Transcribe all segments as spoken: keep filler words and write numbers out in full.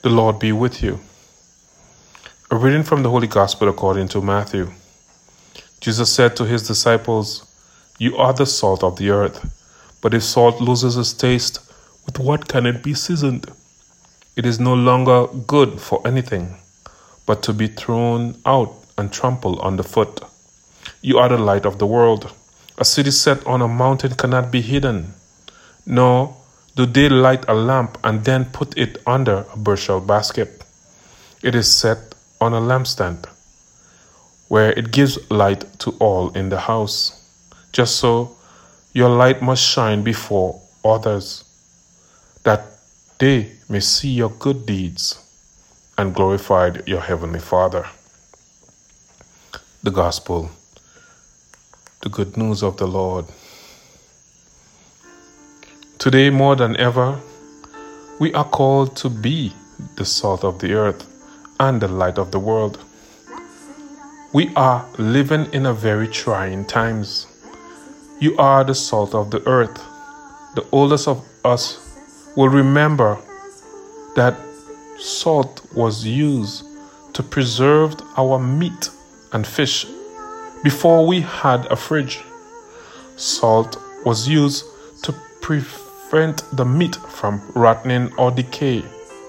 The Lord be with you. A reading from the Holy Gospel according to Matthew. Jesus said to his disciples, "You are the salt of the earth, but if salt loses its taste, with what can it be seasoned? It is no longer good for anything, but to be thrown out and trampled underfoot. You are the light of the world. A city set on a mountain cannot be hidden, nor do they light a lamp and then put it under a bushel basket. It is set on a lampstand, where it gives light to all in the house. Just so, your light must shine before others, that they may see your good deeds and glorify your heavenly Father." The Gospel, the good news of the Lord. Today, more than ever, we are called to be the salt of the earth and the light of the world. We are living in a very trying times. You are the salt of the earth. The oldest of us will remember that salt was used to preserve our meat and fish before we had a fridge. Salt was used to prevent the meat from rotting or decay.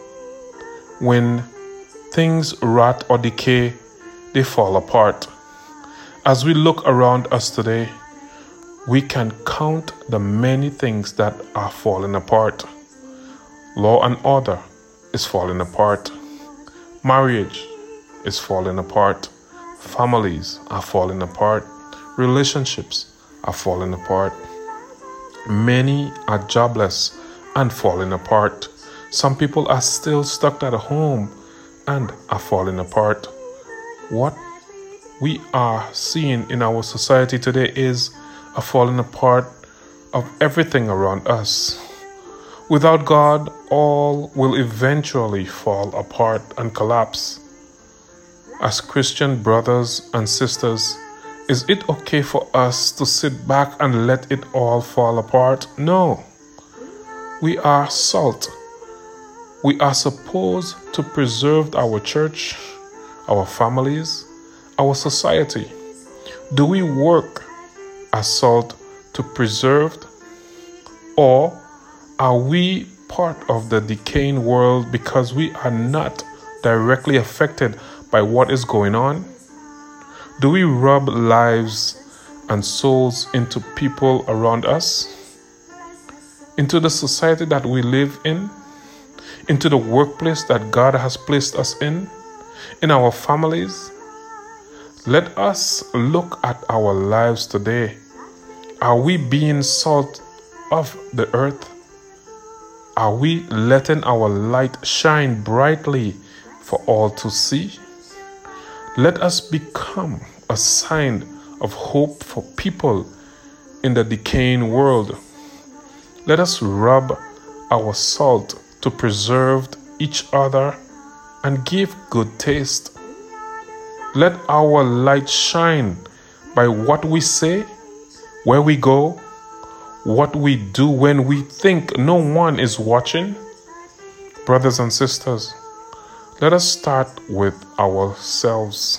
When things rot or decay, they fall apart. As we look around us today, we can count the many things that are falling apart. Law and order is falling apart. Marriage is falling apart. Families are falling apart. Relationships are falling apart. Many are jobless and falling apart. Some people are still stuck at home and are falling apart. What we are seeing in our society today is a falling apart of everything around us. Without God, all will eventually fall apart and collapse. As Christian brothers and sisters, is it okay for us to sit back and let it all fall apart? No. We are salt. We are supposed to preserve our church, our families, our society. Do we work as salt to preserve, or are we part of the decaying world because we are not directly affected by what is going on? Do we rub lives and souls into people around us? Into the society that we live in? Into the workplace that God has placed us in? In our families? Let us look at our lives today. Are we being salt of the earth? Are we letting our light shine brightly for all to see? Let us become a sign of hope for people in the decaying world. Let us rub our salt to preserve each other and give good taste. Let our light shine by what we say, where we go, what we do when we think no one is watching. Brothers and sisters, let us start with ourselves.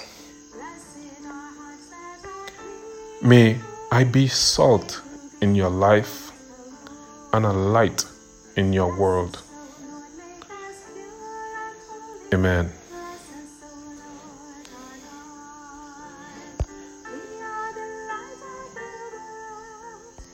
May I be salt in your life and a light in your world. Amen.